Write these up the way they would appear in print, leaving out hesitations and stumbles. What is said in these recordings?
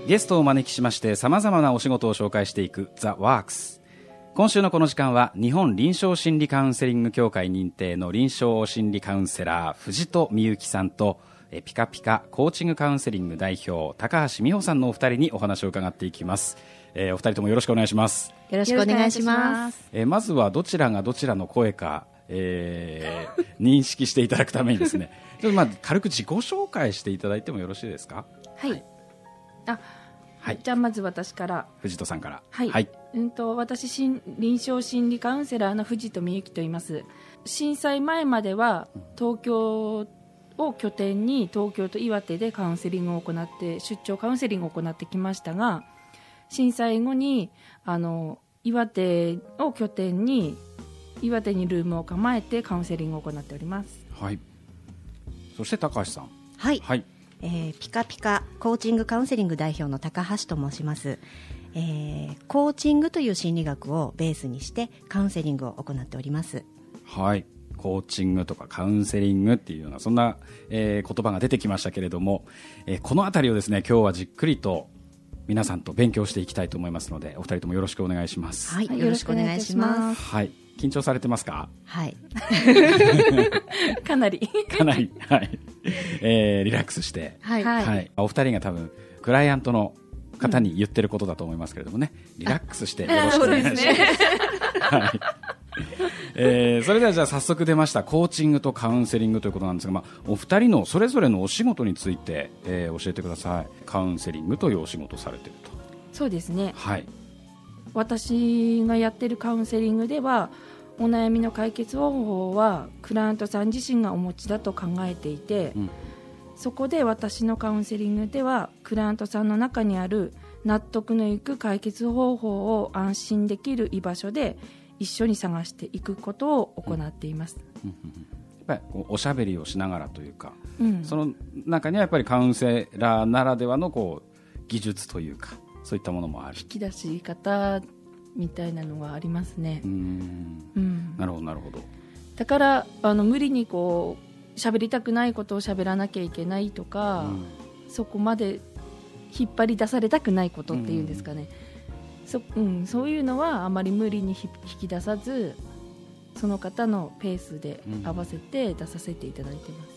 ゲストをお招きしまして様々なお仕事を紹介していく The Works。 今週のこの時間は日本臨床心理カウンセリング協会認定の臨床心理カウンセラー藤戸美幸さんとピカピカコーチングカウンセリング代表高橋美穂さんのお二人にお話を伺っていきます。お二人ともよろしくお願いします。 よろしくお願いします。 まずはどちらがどちらの声か、認識していただくためにですねちょっと軽く自己紹介していただいてもよろしいですか。 はい、はい、じゃあまず私から藤戸さんから。 はい、はい、私臨床心理カウンセラーの藤戸美幸と言います。震災前までは東京を拠点に東京と岩手でカウンセリングを行って出張カウンセリングを行ってきましたが、震災後に岩手を拠点に岩手にルームを構えてカウンセリングを行っております。 はい。そして高橋さん。 はい、はい、ピカピカコーチングカウンセリング代表の高橋と申します。コーチングという心理学をベースにしてカウンセリングを行っております。 はい。コーチングとかカウンセリングっていうようなそんな、言葉が出てきましたけれども、このあたりをですね今日はじっくりと皆さんと勉強していきたいと思いますのでお二人ともよろしくお願いします。 はい、よろしくお願いします。 はい。緊張されてますか。 はいかなりはい、リラックスして、 はいはい、 お二人が多分クライアントの方に言ってることだと思いますけれどもね、リラックスしてよろしくお願いします。はい。それではじゃあ早速出ましたコーチングとカウンセリングということなんですが、お二人のそれぞれのお仕事について、教えてください。カウンセリングというお仕事をされていると。 そうですね、 はい、 私がやっているカウンセリングではお悩みの解決方法はクライアントさん自身がお持ちだと考えていて、そこで私のカウンセリングではクライアントさんの中にある納得のいく解決方法を安心できる居場所で一緒に探していくことを行っています。 やっぱりおしゃべりをしながらというか、その中にはやっぱりカウンセラーならではの技術というかそういったものもある。 引き出し方みたいなのがありますね。 なるほどなるほど。 だから無理に喋りたくないことを喋らなきゃいけないとか、そこまで引っ張り出されたくないことっていうんですかね、そういうのはあまり無理に引き出さずその方のペースで合わせて出させていただいてます。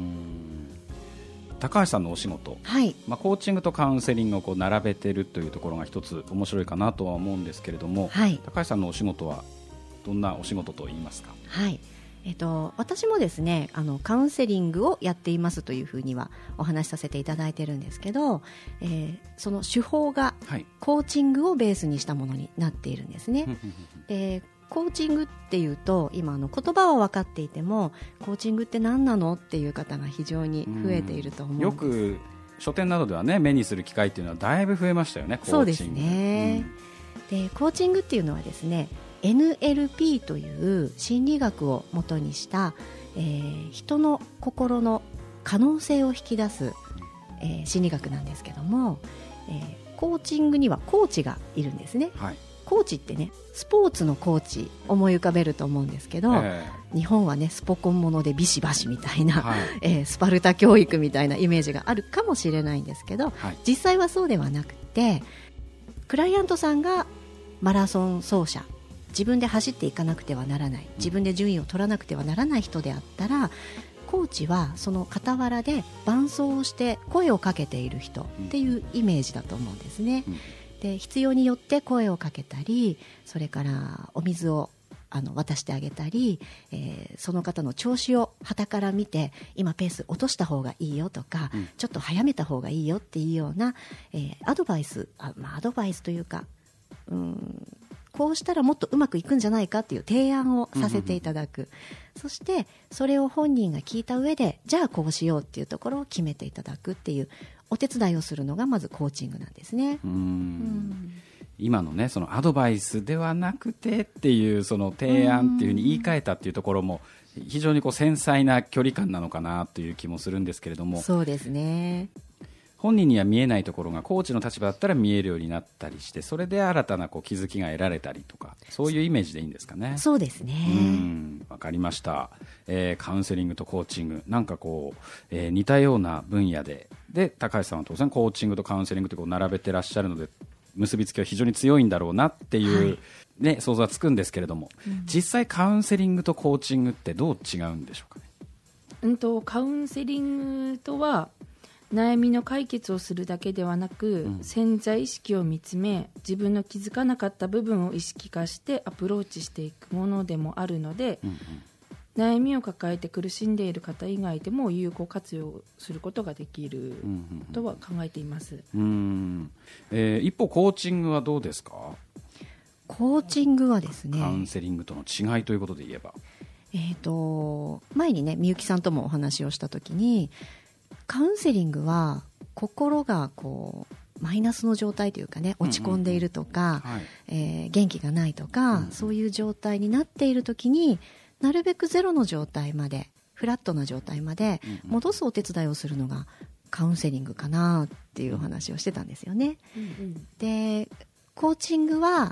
高橋さんのお仕事、 はい、 コーチングとカウンセリングを並べているというところが一つ面白いかなとは思うんですけれども、 はい、 高橋さんのお仕事はどんなお仕事といいますか。 はい、私もですねカウンセリングをやっていますというふうにはお話しさせていただいてるんですけど、その手法がコーチングをベースにしたものになっているんですね。でコーチングっていうと今言葉は分かっていてもコーチングって何なのっていう方が非常に増えていると思うんです。 よく書店などではね目にする機会っていうのはだいぶ増えましたよね。 そうですね、でコーチングっていうのはですね NLP という心理学を元にした、人の心の可能性を引き出す、心理学なんですけども、コーチングにはコーチがいるんですね。 はい、 コーチってねスポーツのコーチ思い浮かべると思うんですけど、日本はねスポコンものでビシバシみたいな、スパルタ教育みたいなイメージがあるかもしれないんですけど、実際はそうではなくてクライアントさんがマラソン走者、自分で走っていかなくてはならない、自分で順位を取らなくてはならない人であったら、コーチはその傍らで伴走をして声をかけている人っていうイメージだと思うんですね。で必要によって声をかけたり、それからお水を渡してあげたり、その方の調子を傍から見て今ペース落とした方がいいよとか、ちょっと早めた方がいいよっていうような、アドバイスというか、こうしたらもっとうまくいくんじゃないかっていう提案をさせていただく、そしてそれを本人が聞いた上でじゃあこうしようっていうところを決めていただくっていうお手伝いをするのがまずコーチングなんですね。 今のねそのアドバイスではなくてっていうその提案っていう風に言い換えたっていうところも非常に繊細な距離感なのかなという気もするんですけれども。 そうですね、 本人には見えないところがコーチの立場だったら見えるようになったりして、それで新たな気づきが得られたりとか、そういうイメージでいいんですかね。 そうですね。 わかりました。カウンセリングとコーチングなんか似たような分野でで高橋さんは当然コーチングとカウンセリングとこう並べてらっしゃるので結びつきは非常に強いんだろうなっていう、ね、想像はつくんですけれども、実際カウンセリングとコーチングってどう違うんでしょうかね。 カウンセリングとは悩みの解決をするだけではなく、潜在意識を見つめ自分の気づかなかった部分を意識化してアプローチしていくものでもあるので、悩みを抱えて苦しんでいる方以外でも有効活用することができるとは考えています。 一方コーチングはどうですか。 コーチングはですね、 カウンセリングとの違いということで言えば、 前にねみゆきさんともお話をしたときに、カウンセリングは心がこうマイナスの状態というかね、落ち込んでいるとか、元気がないとか、そういう状態になっているときになるべくゼロの状態まで、フラットな状態まで戻すお手伝いをするのがカウンセリングかなっていうお話をしてたんですよね。でコーチングは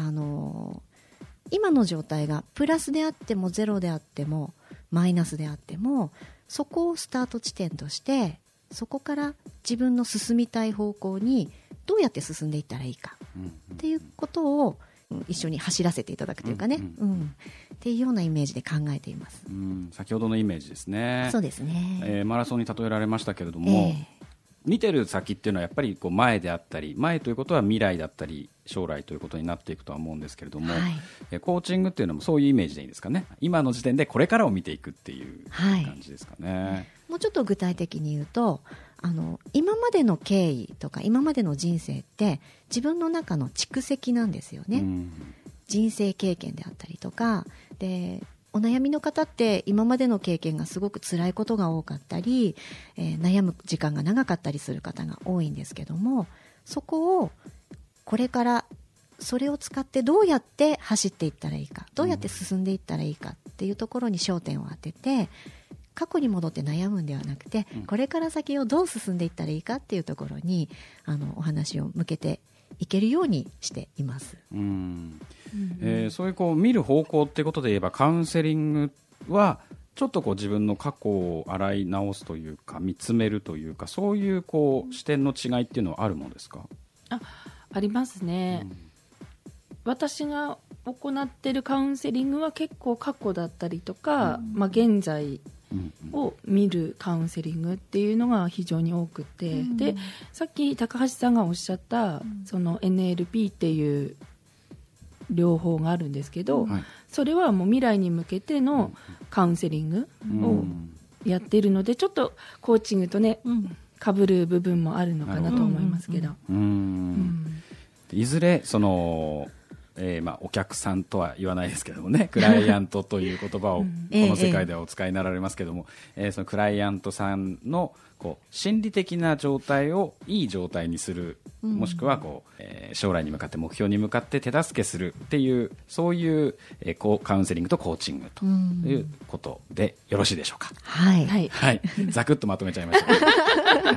今の状態がプラスであってもゼロであってもマイナスであっても、そこをスタート地点としてそこから自分の進みたい方向にどうやって進んでいったらいいかっていうことを一緒に走らせていただくというかね、っていうようなイメージで考えています。 先ほどのイメージですね。 そうですね、 マラソンに例えられましたけれども、見てる先っていうのはやっぱりこう前であったり、前ということは未来だったり将来ということになっていくとは思うんですけれども、コーチングっていうのもそういうイメージでいいんですかね。今の時点でこれからを見ていくっていう感じですかね。 もうちょっと具体的に言うと、今までの経緯とか今までの人生って自分の中の蓄積なんですよね。人生経験であったりとかで、お悩みの方って今までの経験がすごく辛いことが多かったり、悩む時間が長かったりする方が多いんですけども、そこをこれからそれを使ってどうやって走っていったらいいか、どうやって進んでいったらいいかっていうところに焦点を当てて、過去に戻って悩むんではなくて、これから先をどう進んでいったらいいかっていうところにお話を向けていけるようにしています。 そういうこう見る方向っていうことで言えば、カウンセリングはちょっとこう自分の過去を洗い直すというか見つめるというか、そういうこう視点の違いっていうのはあるものですか。 ありますね。私が行っているカウンセリングは結構過去だったりとか、現在を見るカウンセリングっていうのが非常に多くて、でさっき高橋さんがおっしゃったその NLP っていう療法があるんですけど、それはもう未来に向けてのカウンセリングをやっているので、ちょっとコーチングとね被る部分もあるのかなと思いますけど、 いずれそのお客さんとは言わないですけどもね、クライアントという言葉をこの世界ではお使いになられますけども、そのクライアントさんのこう心理的な状態をいい状態にする、もしくはこう、将来に向かって目標に向かって手助けするっていう、そういう、カウンセリングとコーチングということでよろしいでしょうか。ざくっとまとめちゃいました、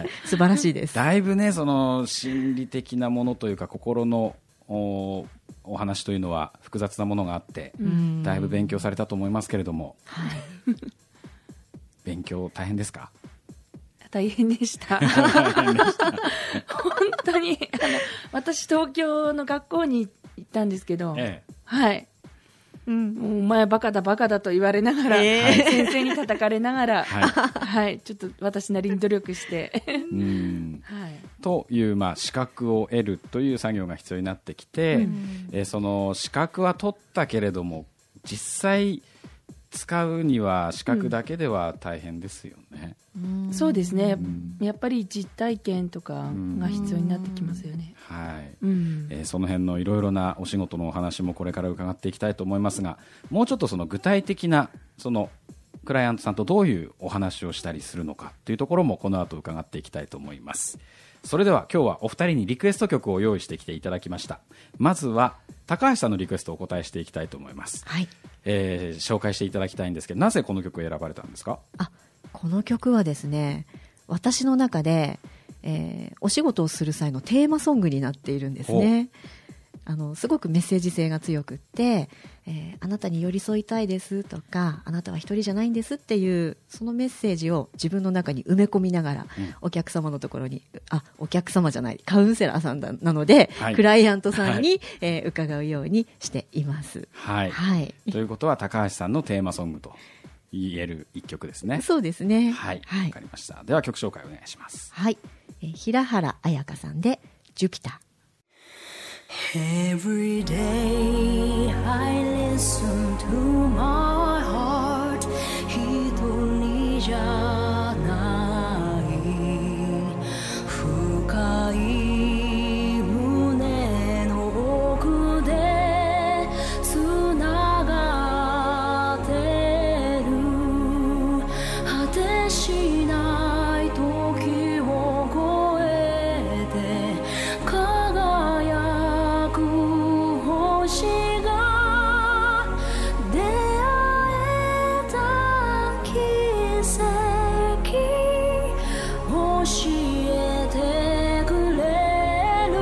素晴らしいです。 だいぶね、その心理的なものというか心のお話というのは複雑なものがあって、だいぶ勉強されたと思いますけれども、勉強大変ですか。 大変でした本当に私東京の学校に行ったんですけど、もうお前バカだバカだと言われながら、先生に叩かれながら、ちょっと私なりに努力してという、資格を得るという作業が必要になってきて、その資格は取ったけれども実際使うには資格だけでは大変ですよね。 そうですね、やっぱり実体験とかが必要になってきますよね。その辺のいろいろなお仕事のお話もこれから伺っていきたいと思いますが、もうちょっとその具体的なそのクライアントさんとどういうお話をしたりするのかというところもこの後伺っていきたいと思います。それでは今日はお二人にリクエスト曲を用意してきていただきました。まずは高橋さんのリクエストをお答えしていきたいと思います。紹介していただきたいんですけど、なぜこの曲を選ばれたんですか。 この曲はですね、私の中で、お仕事をする際のテーマソングになっているんですね。 すごくメッセージ性が強くって、あなたに寄り添いたいですとか、あなたは一人じゃないんですっていうそのメッセージを自分の中に埋め込みながら、お客様のところに、お客様じゃない、カウンセラーさんなので、はい、クライアントさんに、伺うようにしています。 はい。はい、ということは高橋さんのテーマソングと言える一曲ですね。 そうですね。 はい。わかりました。では曲紹介お願いします。 はい。平原綾香さんでジュピター。 Every day I listen to my heart 一人じゃない深い胸の奥でつながってる果てしない時を越えて星が出会えた奇跡教えてくれる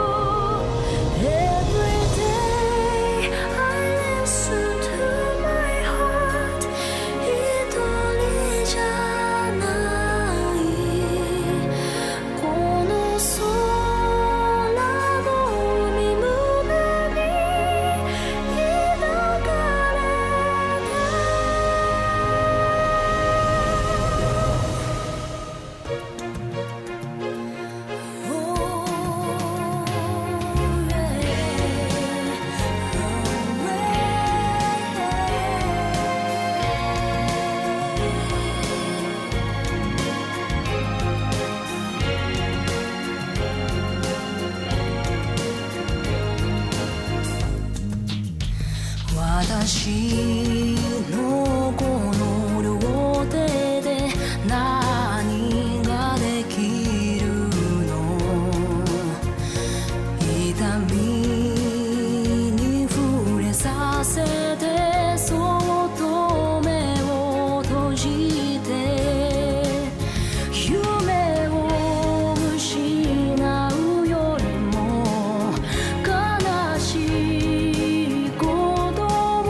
Every day I listen to my heart 一人じゃないこの空の海胸私のこの両手で何ができるの痛みに触れさせてそっと目を閉じて夢を失うよりも悲しいこと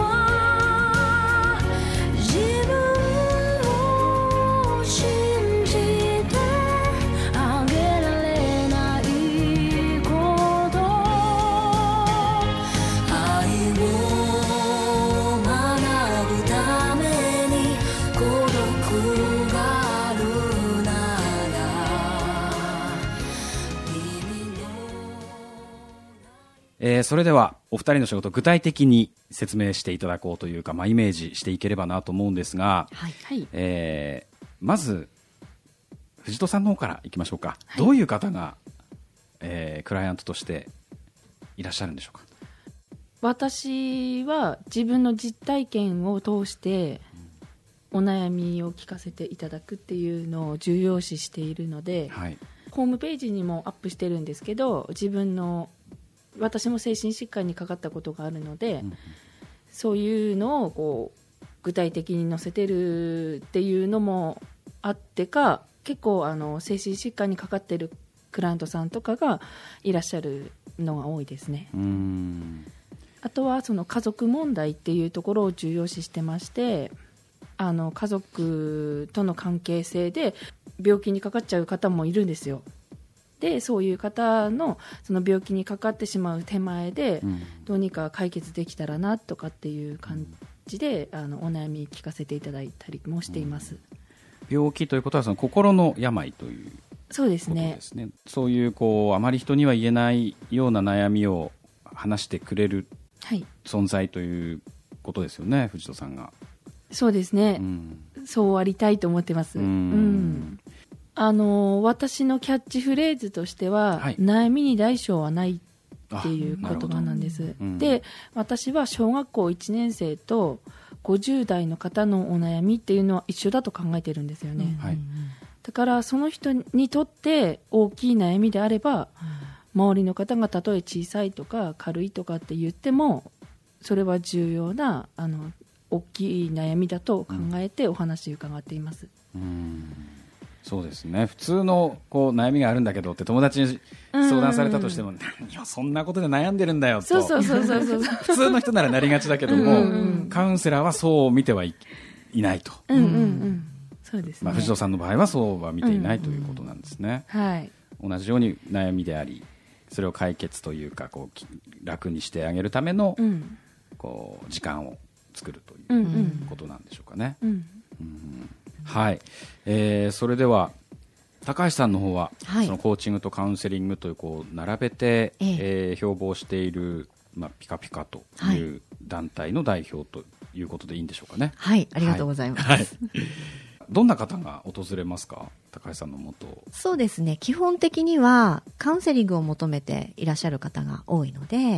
それではお二人の仕事具体的に説明していただこうというか、イメージしていければなと思うんですが、まず藤戸さんの方からいきましょうか。どういう方が、クライアントとしていらっしゃるんでしょうか。 私は自分の実体験を通してお悩みを聞かせていただくっていうのを重要視しているので、ホームページにもアップしてるんですけど、私も精神疾患にかかったことがあるので、そういうのを具体的に載せてるっていうのもあってか、結構精神疾患にかかってるクライアントさんとかがいらっしゃるのが多いですね。あとはその家族問題っていうところを重要視してまして、家族との関係性で病気にかかっちゃう方もいるんですよ。でそういう方のその病気にかかってしまう手前で、どうにか解決できたらなとかっていう感じで、お悩み聞かせていただいたりもしています。 病気ということはその心の病ということですね。 そうですね。 そういうあまり人には言えないような悩みを話してくれる存在ということですよね、藤戸さんが。 そうですね、そうありたいと思ってます。私のキャッチフレーズとしては、悩みに大小はないっていう言葉なんです。で、私は小学校1年生と50代の方のお悩みっていうのは一緒だと考えてるんですよね。だからその人にとって大きい悩みであれば、周りの方がたとえ小さいとか軽いとかって言っても、それは重要な大きい悩みだと考えてお話を伺っています。 そうですね。普通のこう悩みがあるんだけどって友達に相談されたとしても、何よそんなことで悩んでるんだよと。 そう普通の人ならなりがちだけども、カウンセラーはそう見てはいないと。 そうですね。 藤戸さんの場合はそうは見ていないということなんですね。 はい。 同じように悩みであり、それを解決というかこう楽にしてあげるための、こう時間を作るということなんでしょうかね。はい、それでは高橋さんの方は、そのコーチングとカウンセリングというこう並べて、標榜している、ピカピカという団体の代表ということでいいんでしょうかね。 はい、ありがとうございます。 どんな方が訪れますか、高橋さんの元。 そうですね、基本的にはカウンセリングを求めていらっしゃる方が多いので、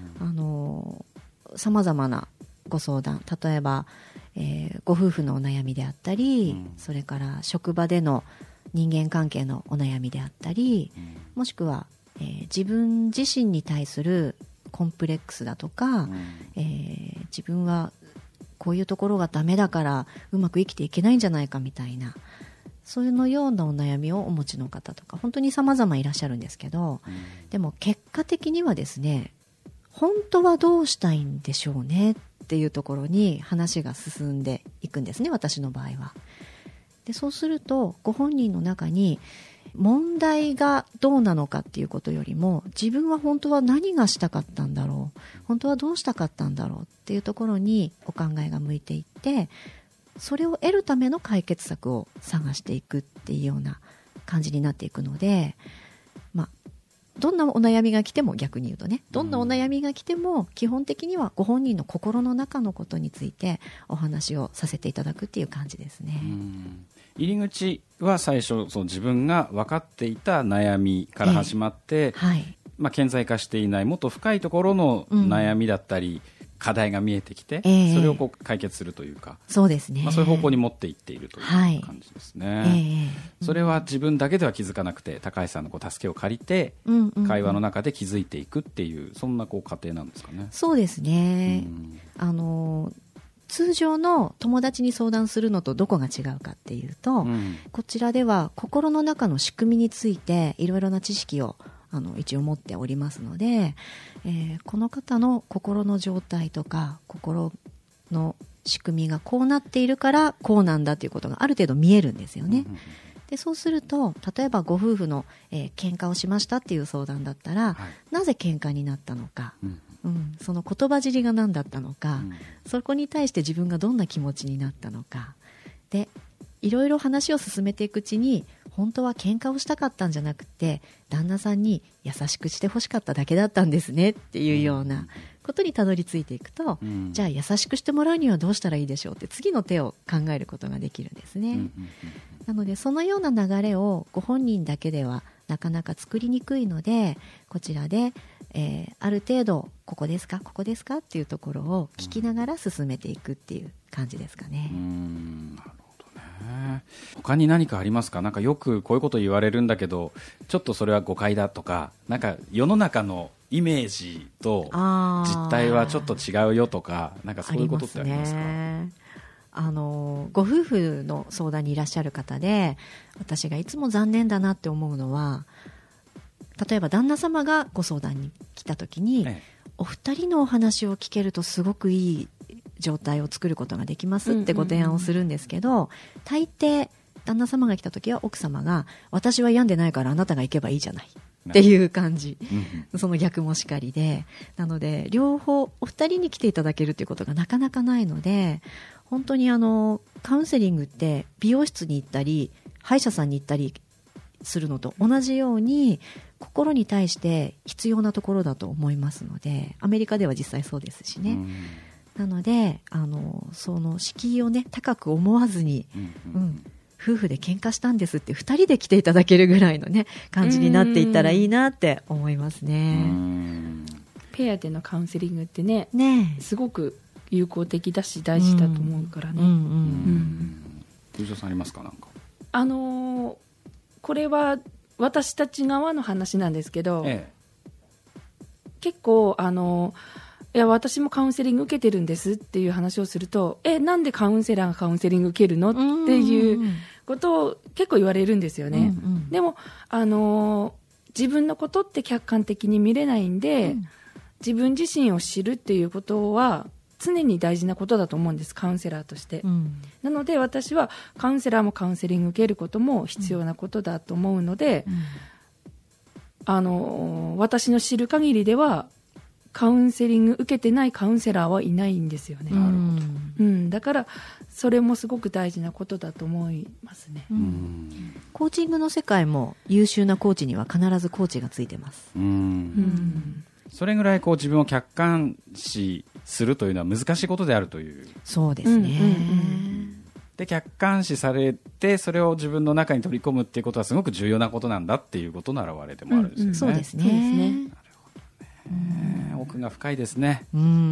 様々なご相談、例えば、ご夫婦のお悩みであったり、それから職場での人間関係のお悩みであったり、もしくは、自分自身に対するコンプレックスだとか、自分はこういうところがダメだからうまく生きていけないんじゃないかみたいな、そういうのようなお悩みをお持ちの方とか本当に様々いらっしゃるんですけど、でも結果的にはですね、本当はどうしたいんでしょうねっていうところに話が進んでいくんですね、私の場合は。でそうするとご本人の中に問題がどうなのかっていうことよりも、自分は本当は何がしたかったんだろう、本当はどうしたかったんだろうっていうところにお考えが向いていって、それを得るための解決策を探していくっていうような感じになっていくので、どんなお悩みが来ても、逆に言うとね、どんなお悩みが来ても基本的にはご本人の心の中のことについてお話をさせていただくっていう感じですね。 入り口は最初、そう自分が分かっていた悩みから始まって、顕在化していないもっと深いところの悩みだったり、課題が見えてきて、それをこう解決するというか、 そうですね、 そういう方向に持っていっているという感じですね。それは自分だけでは気づかなくて、高橋さんのこう助けを借りて、会話の中で気づいていくっていう、そんなこう過程なんですかね。 そうですね、通常の友達に相談するのとどこが違うかっていうと、こちらでは心の中の仕組みについていろいろな知識を一応持っておりますので、この方の心の状態とか心の仕組みがこうなっているからこうなんだということがある程度見えるんですよね。でそうすると、例えばご夫婦の、喧嘩をしましたっていう相談だったら、なぜ喧嘩になったのか、その言葉尻が何だったのか、そこに対して自分がどんな気持ちになったのかで、いろいろ話を進めていくうちに、本当は喧嘩をしたかったんじゃなくて旦那さんに優しくしてほしかっただけだったんですねっていうようなことにたどり着いていくと、じゃあ優しくしてもらうにはどうしたらいいでしょうって次の手を考えることができるんですね。なのでそのような流れをご本人だけではなかなか作りにくいので、こちらで、ある程度ここですかここですかっていうところを聞きながら進めていくっていう感じですかね。 なるほどね。他に何かありますか？なんかよくこういうこと言われるんだけど、ちょっとそれは誤解だとか、なんか世の中のイメージと実態はちょっと違うよとか、なんかそういうことってありますか？ ご夫婦の相談にいらっしゃる方で、私がいつも残念だなって思うのは、例えば旦那様がご相談に来た時に、お二人のお話を聞けるとすごくいい状態を作ることができますってご提案をするんですけど、大抵旦那様が来た時は奥様が、私は病んでないからあなたが行けばいいじゃないっていう感じ、その逆もしかりで、なので両方お二人に来ていただけるということがなかなかないので、本当にカウンセリングって美容室に行ったり歯医者さんに行ったりするのと同じように心に対して必要なところだと思いますので、アメリカでは実際そうですしね。なのでその敷居をね高く思わずに、夫婦で喧嘩したんですって2人で来ていただけるぐらいのね感じになっていったらいいなって思いますね。 ペアでのカウンセリングってねすごく有効的だし大事だと思うからね。 藤尾さんありますか？なんかこれは私たち側の話なんですけど、結構いや私もカウンセリング受けてるんですっていう話をすると、なんでカウンセラーがカウンセリング受けるのっていうことを結構言われるんですよね。 うんうん、 でも、自分のことって客観的に見れないんで、自分自身を知るっていうことは常に大事なことだと思うんです、カウンセラーとして。なので私はカウンセラーもカウンセリング受けることも必要なことだと思うので、私の知る限りではカウンセリング受けてないカウンセラーはいないんですよね。だからそれもすごく大事なことだと思いますね。 コーチングの世界も優秀なコーチには必ずコーチがついてます。 それぐらいこう自分を客観視するというのは難しいことであるという。 そうですね。 で客観視されてそれを自分の中に取り込むっていうことはすごく重要なことなんだっていうことの表れでもあるんですよね。 そうですね。 なるほどね。奥が深いですね。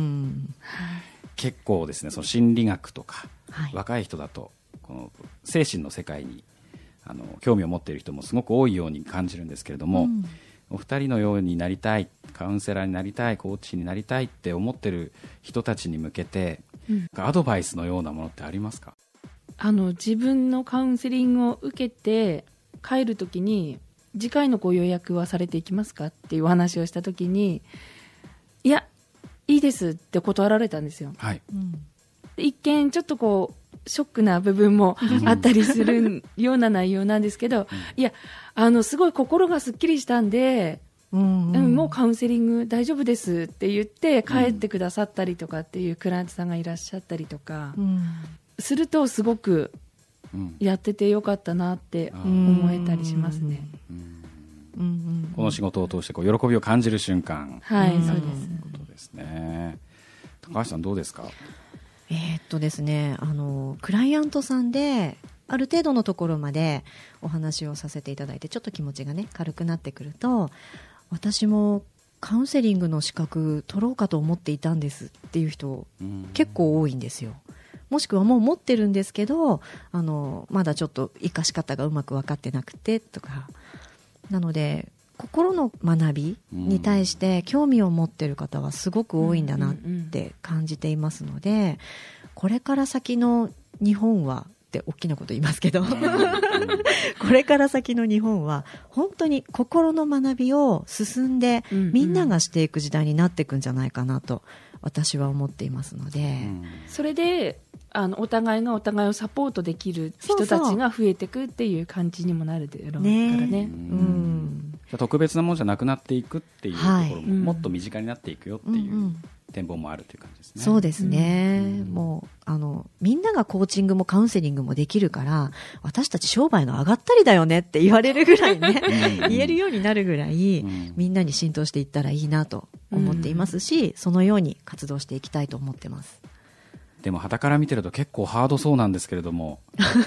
結構ですね、その心理学とか、若い人だとこの精神の世界に興味を持っている人もすごく多いように感じるんですけれども、お二人のようになりたい、カウンセラーになりたい、コーチになりたいって思ってる人たちに向けて、アドバイスのようなものってありますか？ 自分のカウンセリングを受けて帰るときに、次回のご予約はされていきますかっていうお話をしたときに、いや、いいですって断られたんですよ。一見ちょっとこうショックな部分もあったりするような内容なんですけど、いや、すごい心がすっきりしたんで、もうカウンセリング大丈夫ですって言って帰ってくださったりとかっていうクライアントさんがいらっしゃったりとか、するとすごくやっててよかったなって思えたりしますね。 この仕事を通してこう喜びを感じる瞬間、 はい、そうです。 ことですね。高橋さんどうですか？ ですね、クライアントさんである程度のところまでお話をさせていただいて、ちょっと気持ちがね軽くなってくると、私もカウンセリングの資格取ろうかと思っていたんですっていう人結構多いんですよ。もしくはもう持ってるんですけど、まだちょっと活かし方がうまく分かってなくてとか。なので心の学びに対して興味を持ってる方はすごく多いんだなって感じていますので、これから先の日本はって大きなこと言いますけどこれから先の日本は本当に心の学びを進んでみんながしていく時代になっていくんじゃないかなと私は思っていますので、 それでお互いがお互いをサポートできる人たちが増えていくっていう感じにもなるだろうからね。 特別なものじゃなくなっていくっていうところも、もっと身近になっていくよっていう展望もあるという感じですね。 そうですね。もうみんながコーチングもカウンセリングもできるから、私たち商売が上がったりだよねって言われるぐらいね言えるようになるぐらい、みんなに浸透していったらいいなと思っていますし、そのように活動していきたいと思ってます。 でも傍から見てると結構ハードそうなんですけれども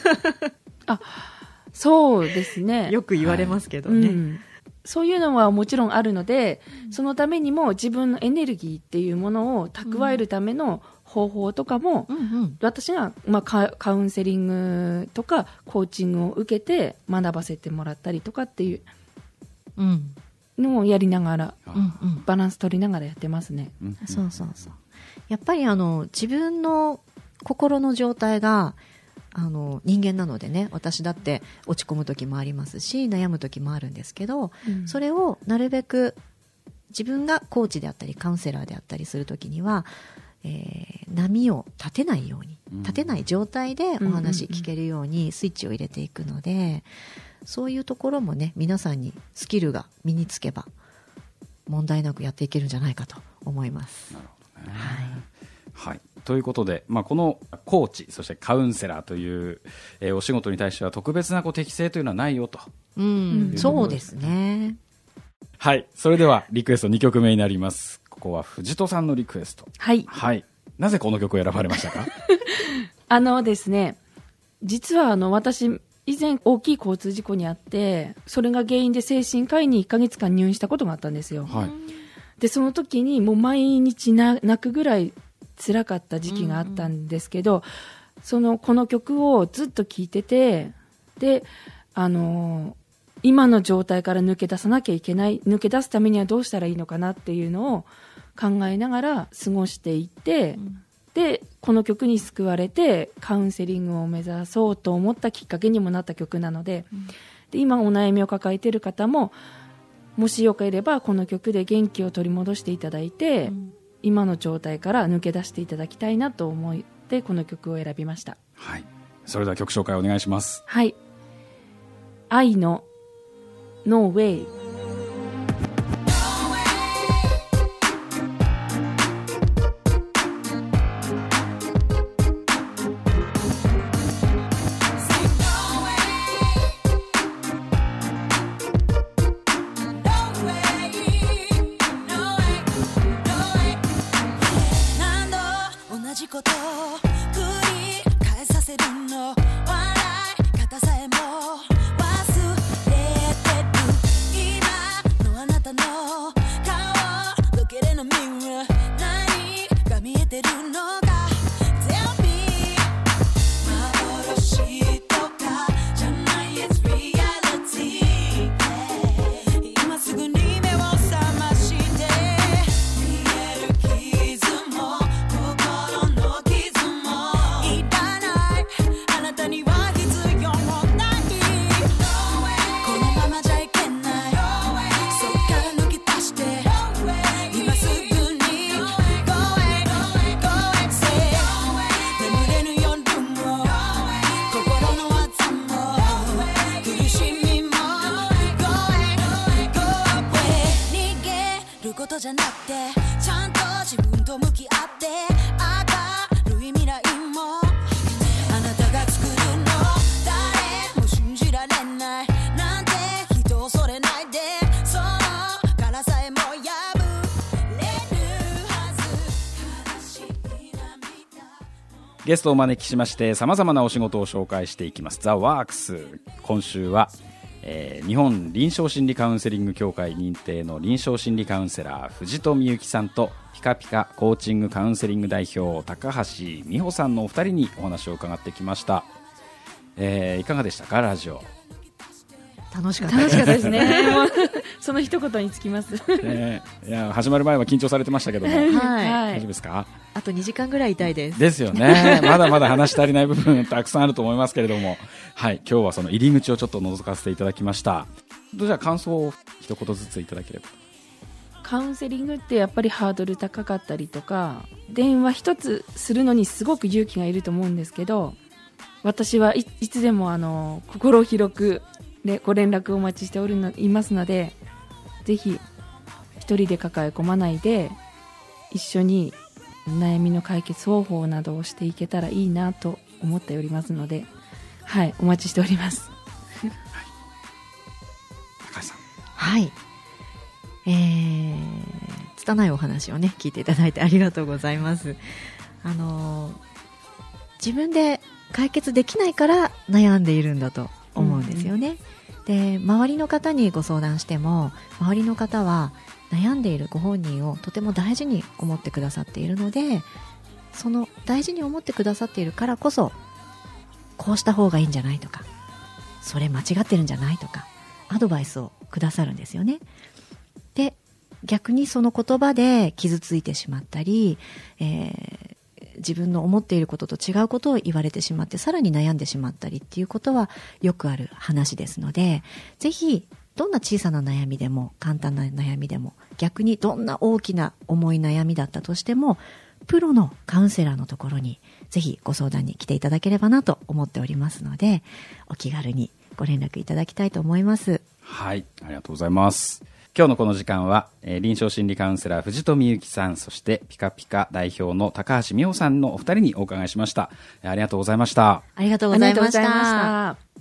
そうですね、 よく言われますけどね、 そういうのはもちろんあるので、そのためにも自分のエネルギーっていうものを蓄えるための方法とかも、私が、カウンセリングとかコーチングを受けて学ばせてもらったりとかっていうのをやりながら、バランス取りながらやってますね。 そうそうそう。やっぱり自分の心の状態が人間なのでね、私だって落ち込む時もありますし悩む時もあるんですけど、それをなるべく自分がコーチであったりカウンセラーであったりする時には、波を立てないように、立てない状態でお話聞けるようにスイッチを入れていくので、そういうところもね、皆さんにスキルが身につけば問題なくやっていけるんじゃないかと思います。 なるほどね。はい、ということで、このコーチそしてカウンセラーという、お仕事に対しては特別な適性というのはないよと。 そうですね。 はい、それではリクエスト2曲目になります。ここは藤戸さんのリクエスト。 はい、 なぜこの曲を選ばれましたか？ ですね、実は私以前大きい交通事故にあって、それが原因で精神科医に1ヶ月間入院したことがあったんですよ。でその時にもう毎日泣くぐらい辛かった時期があったんですけど、この曲をずっと聴いてて、で今の状態から抜け出さなきゃいけない、抜け出すためにはどうしたらいいのかなっていうのを考えながら過ごしていって、 でこの曲に救われてカウンセリングを目指そうと思ったきっかけにもなった曲なので、で今お悩みを抱えている方ももしよければこの曲で元気を取り戻していただいて、今の状態から抜け出していただきたいなと思ってこの曲を選びました。 はい、それでは曲紹介お願いします。 はい、愛の No Way。 じゃなくてちゃんと自分と向き合って明るい未来もあなたが作るの誰も信じられないなんて人を恐れないでその殻さえも破れるはず悲しい涙ゲストをお招きしまして様々なお仕事を紹介していきますザ・ワークス。今週は日本臨床心理カウンセリング協会認定の臨床心理カウンセラー藤戸美由紀さんとピカピカコーチングカウンセリング代表高橋美穂さんのお二人にお話を伺ってきました。いかがでしたか？ラジオ楽しかったですねもうその一言につきます、 いや始まる前は緊張されてましたけども、 はい、 大丈夫ですか？ あと2時間ぐらいいたいです。 ですよねまだまだ話し足りない部分たくさんあると思いますけれども、はい、今日はその入り口をちょっと覗かせていただきました。じゃあ感想を一言ずついただければ。 カウンセリングってやっぱりハードル高かったりとか電話一つするのにすごく勇気がいると思うんですけど、私はいつでも心を広くご連絡をお待ちしていますので、ぜひ一人で抱え込まないで一緒に悩みの解決方法などをしていけたらいいなと思っておりますので、はい、お待ちしております。 高橋さん。 はい、拙いお話をね聞いていただいてありがとうございます。自分で解決できないから悩んでいるんだと思うんですよね、で周りの方にご相談しても周りの方は悩んでいるご本人をとても大事に思ってくださっているので、その大事に思ってくださっているからこそこうした方がいいんじゃないとかそれ間違ってるんじゃないとかアドバイスをくださるんですよね。で逆にその言葉で傷ついてしまったり、自分の思っていることと違うことを言われてしまってさらに悩んでしまったりっていうことはよくある話ですので、ぜひどんな小さな悩みでも簡単な悩みでも逆にどんな大きな重い悩みだったとしてもプロのカウンセラーのところにぜひご相談に来ていただければなと思っておりますので、お気軽にご連絡いただきたいと思います。 はい、ありがとうございます。今日のこの時間は、臨床心理カウンセラー藤戸美由紀さん、そしてピカピカ代表の高橋美穂さんのお二人にお伺いしました。ありがとうございました。 ありがとうございましありがとうございました。 た。